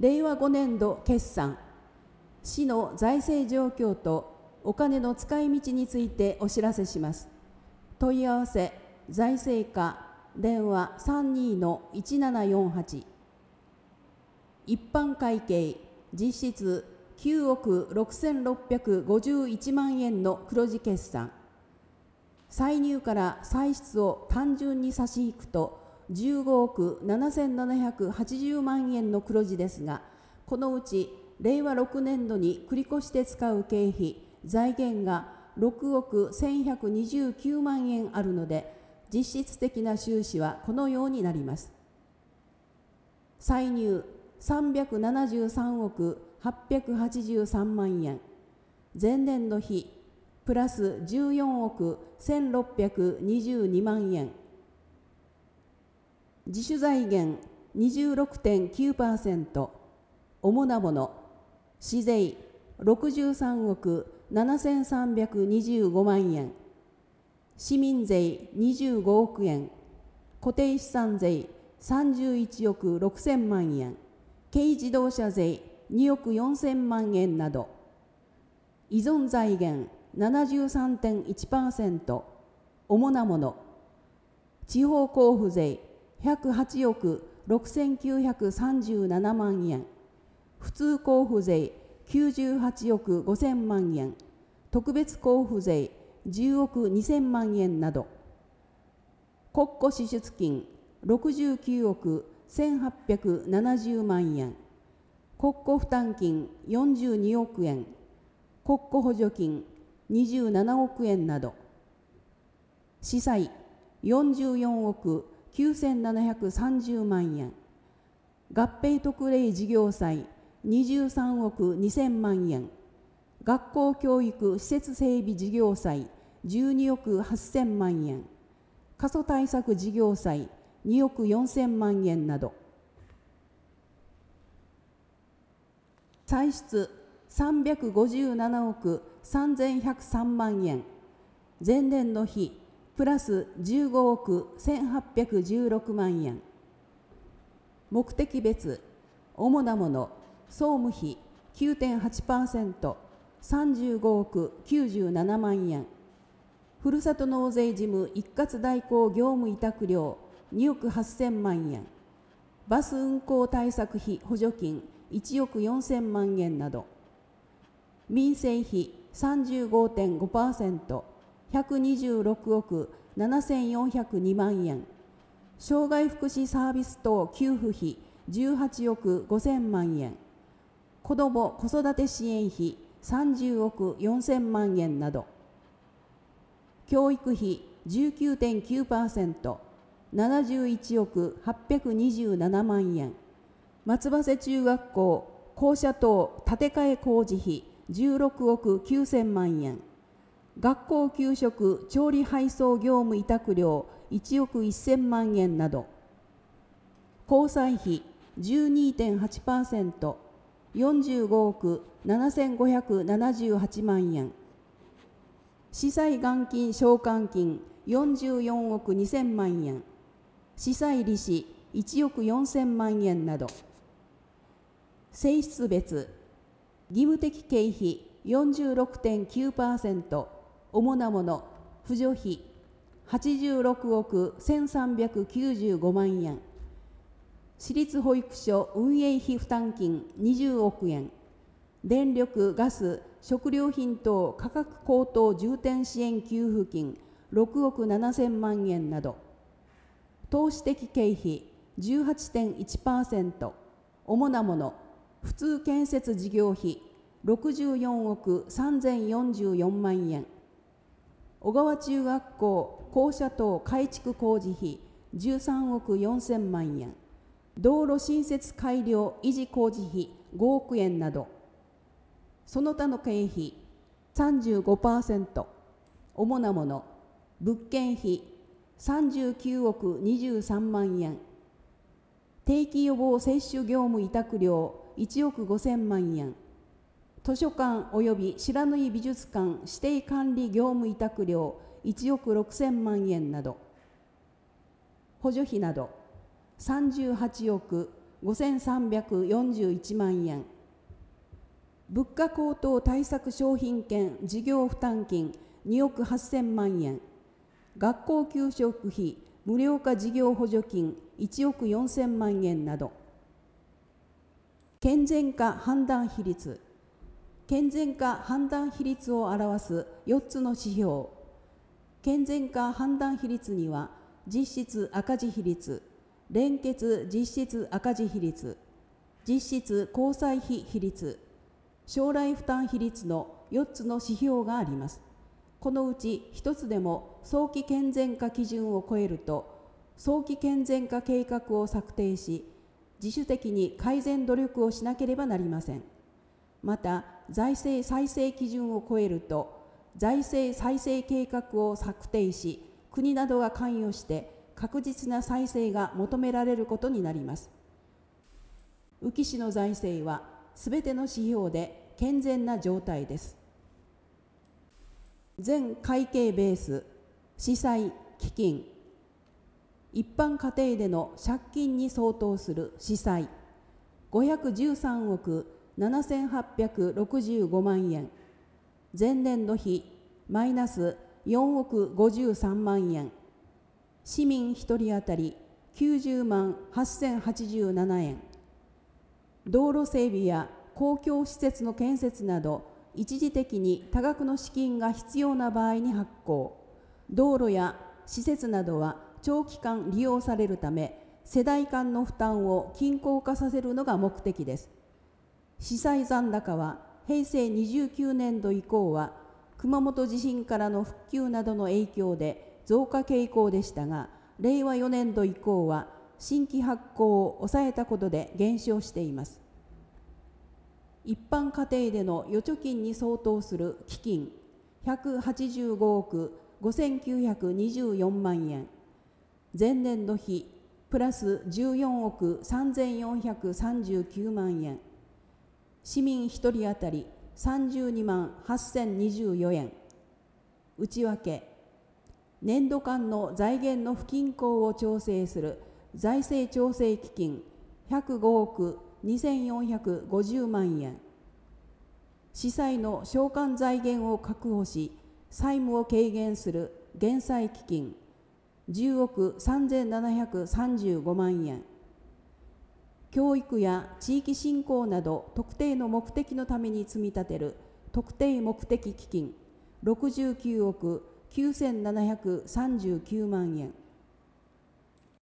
令和5年度決算、市の財政状況とお金の使い道についてお知らせします。問い合わせ、財政課、電話 32-1748。一般会計、実質9億6651万円の黒字決算。歳入から歳出を単純に差し引くと15億7780万円の黒字ですが、このうち令和6年度に繰り越して使う経費、財源が6億1129万円あるので、実質的な収支はこのようになります。歳入373億883万円、前年度比プラス14億1622万円、自主財源 26.9%、主なもの、市税63億7325万円、市民税25億円、固定資産税31億6000万円、軽自動車税2億4000万円など、依存財源 73.1%、主なもの、地方交付税108億6937万円、普通交付税98億5000万円、特別交付税10億2000万円など、国庫支出金69億1870万円、国庫負担金42億円、国庫補助金27億円など、司債44億9730万円、合併特例事業債23億2000万円、学校教育施設整備事業債12億8000万円、過疎対策事業債2億4000万円など、歳出357億3103万円、前年の比プラス15億1816万円、目的別、主なもの、総務費 9.8%、35億97万円、ふるさと納税事務一括代行業務委託料2億8000万円、バス運行対策費補助金1億4000万円など、民生費 35.5%、126億7402万円、障害福祉サービス等給付費18億5000万円、子ども子育て支援費30億4000万円など、教育費 19.9%、71億827万円、松葉瀬中学校校舎等建て替え工事費16億9000万円、学校給食調理配送業務委託料1億1000万円など、交際費 12.8%、45億7578万円、司債元金償還金44億2000万円、司債利子1億4000万円など、性質別、義務的経費 46.9%、主なもの、扶助費86億1395万円、私立保育所運営費負担金20億円、電力・ガス・食料品等価格高騰重点支援給付金6億7000万円など、投資的経費 18.1%、主なもの、普通建設事業費64億3044万円、小川中学校校舎等改築工事費13億4000万円、道路新設改良維持工事費5億円など、その他の経費 35%、主なもの、物件費39億23万円、定期予防接種業務委託料1億5000万円、図書館及び白縫美術館指定管理業務委託料1億6000万円など、補助費など38億 5341万円。物価高騰対策商品券事業負担金2億8000万円。学校給食費無料化事業補助金1億4000万円など。健全化判断比率。健全化判断比率を表す4つの指標。健全化判断比率には、実質赤字比率、連結実質赤字比率、実質交際費比率、将来負担比率の4つの指標があります。このうち1つでも早期健全化基準を超えると、早期健全化計画を策定し、自主的に改善努力をしなければなりません。また、財政再生基準を超えると、財政再生計画を策定し、国などが関与して確実な再生が求められることになります。宇城市の財政は、すべての指標で健全な状態です。全会計ベース、司債、基金、一般家庭での借金に相当する司債、513億7865万円。前年度比マイナス4億53万円。市民1人当たり90万8087円。道路整備や公共施設の建設など、一時的に多額の資金が必要な場合に発行。道路や施設などは長期間利用されるため、世代間の負担を均衡化させるのが目的です。司債残高は平成29年度以降は熊本地震からの復旧などの影響で増加傾向でしたが、令和4年度以降は新規発行を抑えたことで減少しています。一般家庭での預貯金に相当する基金185億5924万円。前年度比プラス14億3439万円。市民1人当たり32万8024円。内訳、年度間の財源の不均衡を調整する財政調整基金105億2450万円。司債の償還財源を確保し、債務を軽減する減債基金10億3735万円。教育や地域振興など特定の目的のために積み立てる特定目的基金69億9739万円。